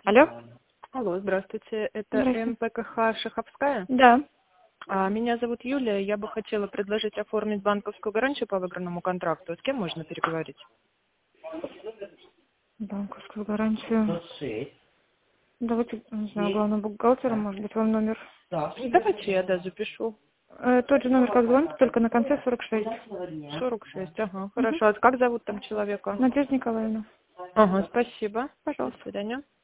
Алло? Алло, здравствуйте. Это Здравствуйте. МПКХ Шаховская. Да. Меня зовут Юлия. Я бы хотела предложить оформить банковскую гарантию по выигранному контракту. С кем можно переговорить? Банковскую гарантию. Давайте, не знаю, главного бухгалтера, может быть, вам номер. Давайте я, запишу. Тот же номер, как звоните, только на конце 46. 46, ага, Угу. хорошо. А как зовут там человека? Надежда Николаевна. Ага, спасибо. До Пожалуйста. свидания.